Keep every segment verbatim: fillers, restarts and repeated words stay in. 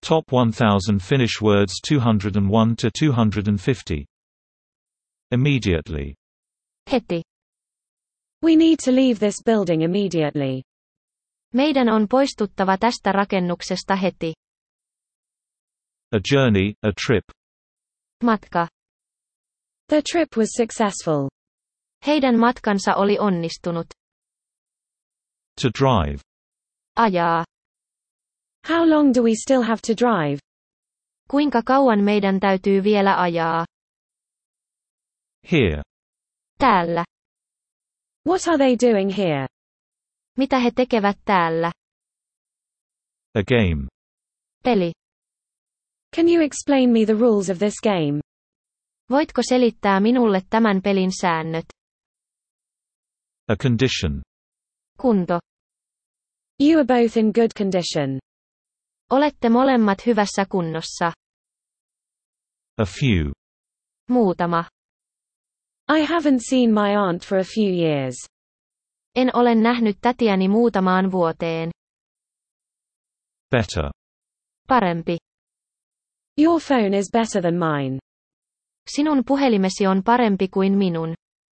Top one thousand Finnish words two hundred one to two hundred fifty. Immediately. Heti. We need to leave this building immediately. Meidän on poistuttava tästä rakennuksesta heti. A journey, a trip. Matka. The trip was successful. Heidän matkansa oli onnistunut. To drive. Ajaa. How long do we still have to drive? Kuinka kauan meidän täytyy vielä ajaa? Here. Täällä. What are they doing here? Mitä he tekevät täällä? A game. Peli. Can you explain me the rules of this game? Voitko selittää minulle tämän pelin säännöt? A condition. Kunto. You are both in good condition. Olette molemmat hyvässä kunnossa. A few. Muutama. I haven't seen my aunt for a few years. En ole nähnyt tätiäni muutamaan vuoteen. Better. Parempi. Your phone is better than mine. Sinun puhelimesi on parempi kuin minun.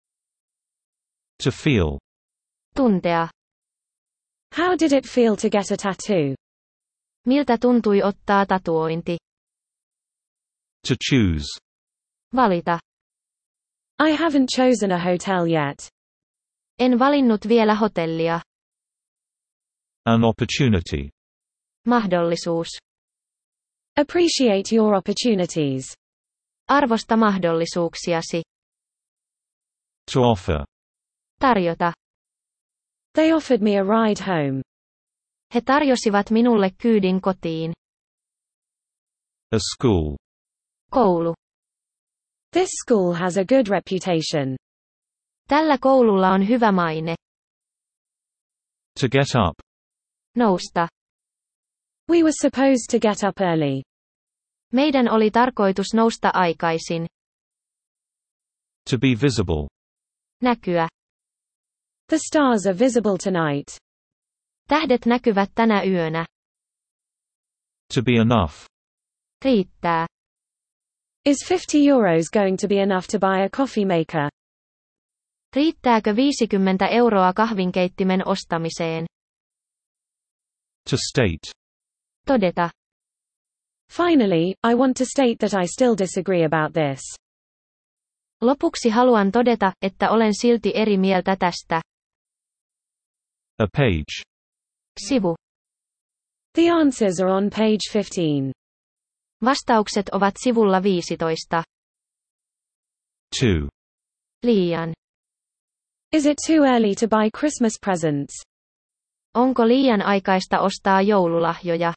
To feel. Tuntea. How did it feel to get a tattoo? Miltä tuntui ottaa tatuointi? To choose. Valita. I haven't chosen a hotel yet. En valinnut vielä hotellia. An opportunity. Mahdollisuus. Appreciate your opportunities. Arvosta mahdollisuuksiasi. To offer. Tarjota. They offered me a ride home. He tarjosivat minulle kyydin kotiin. A school. Koulu. This school has a good reputation. Tällä koululla on hyvä maine. To get up. Nousta. We were supposed to get up early. Meidän oli tarkoitus nousta aikaisin. To be visible. Näkyä. The stars are visible tonight. Tähdet näkyvät tänä yönä. To be enough. Riittää. Is fifty euros going to be enough to buy a coffee maker? Riittääkö viisikymmentä euroa kahvinkeittimen ostamiseen? To state. Todeta. Finally, I want to state that I still disagree about this. Lopuksi haluan todeta, että olen silti eri mieltä tästä. A page. Sivu. The answers are on page fifteen. Vastaukset ovat sivulla viisitoista. Too. Liian. Is it too early to buy Christmas presents? Onko liian aikaista ostaa joululahjoja?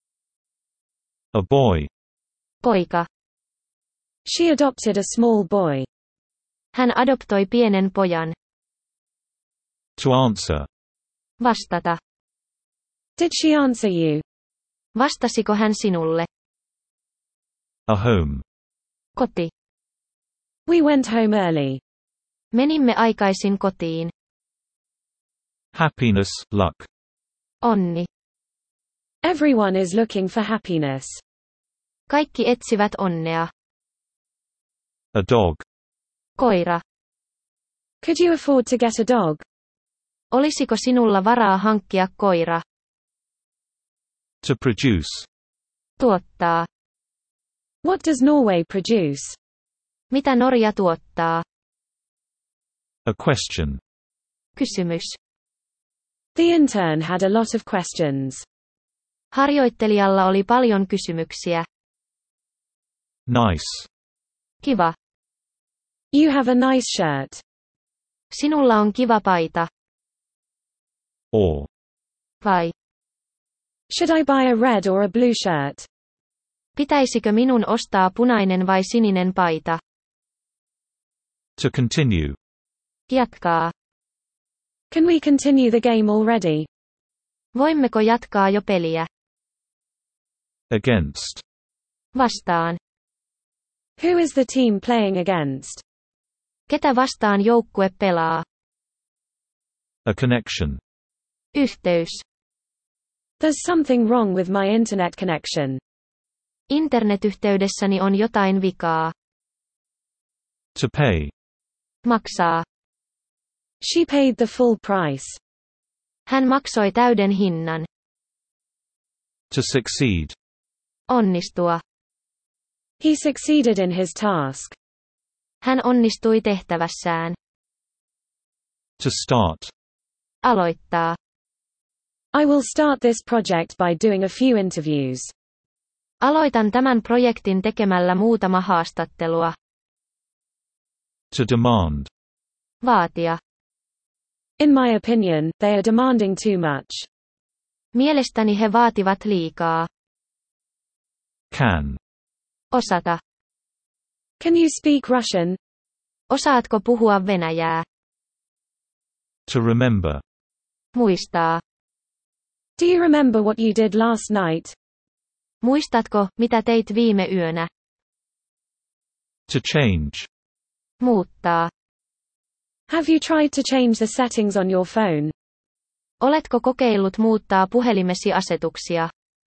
A boy. Poika. She adopted a small boy. Hän adoptoi pienen pojan. To answer. Vastata. Did she answer you? Vastasiko hän sinulle? A home. Koti. We went home early. Menimme aikaisin kotiin. Happiness, luck. Onni. Everyone is looking for happiness. Kaikki etsivät onnea. A dog. Koira. Could you afford to get a dog? Olisiko sinulla varaa hankkia koira? To produce. Tuottaa. What does Norway produce? Mitä Norja tuottaa? A question. Kysymys. The intern had a lot of questions. Harjoittelijalla oli paljon kysymyksiä. Nice. Kiva. You have a nice shirt. Sinulla on kiva paita. Or. Vai. Should I buy a red or a blue shirt? Pitäisikö minun ostaa punainen vai sininen paita? To continue. Jatkaa. Can we continue the game already? Voimmeko jatkaa jo peliä? Against. Vastaan. Who is the team playing against? Ketä vastaan joukkue pelaa? A connection. Yhteys. There's something wrong with my internet connection. Internetyhteydessäni on jotain vikaa. To pay. Maksaa. She paid the full price. Hän maksoi täyden hinnan. To succeed. Onnistua. He succeeded in his task. Hän onnistui tehtävässään. To start. Aloittaa. I will start this project by doing a few interviews. Aloitan tämän projektin tekemällä muutama haastattelua. To demand. Vaatia. In my opinion, they are demanding too much. Mielestäni he vaativat liikaa. Can. Osata. Can you speak Russian? Osaatko puhua venäjää? To remember. Muistaa. Do you remember what you did last night? Muistatko, mitä teit viime yönä? To change. Muuttaa. Have you tried to change the settings on your phone? Oletko kokeillut muuttaa puhelimesi asetuksia?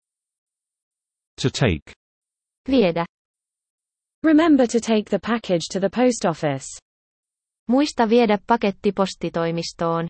To take. Viedä. Remember to take the package to the post office. Muista viedä paketti postitoimistoon.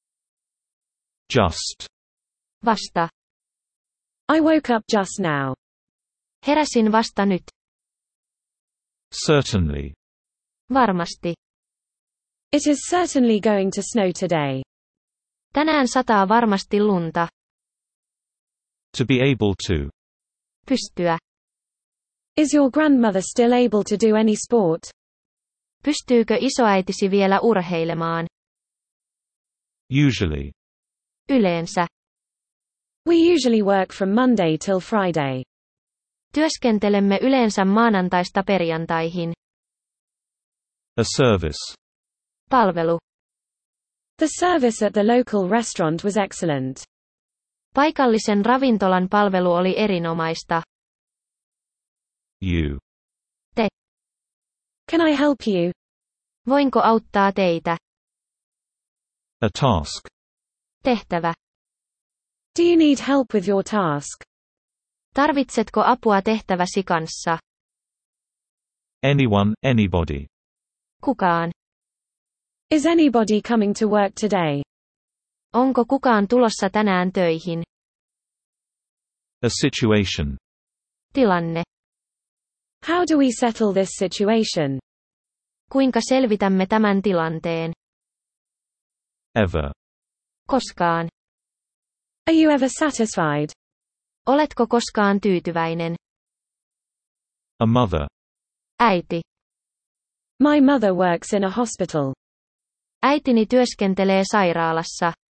Just. Vasta. I woke up just now. Heräsin vasta nyt. Certainly. Varmasti. It is certainly going to snow today. Tänään sataa varmasti lunta. To be able to. Pystyä. Is your grandmother still able to do any sport? Pystyykö isoäitisi vielä urheilemaan? Usually. Yleensä. We usually work from Monday till Friday. Työskentelemme yleensä maanantaista perjantaihin. A service. Palvelu. The service at the local restaurant was excellent. Paikallisen ravintolan palvelu oli erinomaista. You. Te. Can I help you? Voinko auttaa teitä? A task. Tehtävä. Do you need help with your task? Tarvitsetko apua tehtäväsi kanssa? Anyone, anybody. Kukaan. Is anybody coming to work today? Onko kukaan tulossa tänään töihin? A situation. Tilanne. How do we settle this situation? Kuinka selvitämme tämän tilanteen? Ever. Koskaan. Are you ever satisfied? Oletko koskaan tyytyväinen? A mother. Äiti. My mother works in a hospital. Äitini työskentelee sairaalassa.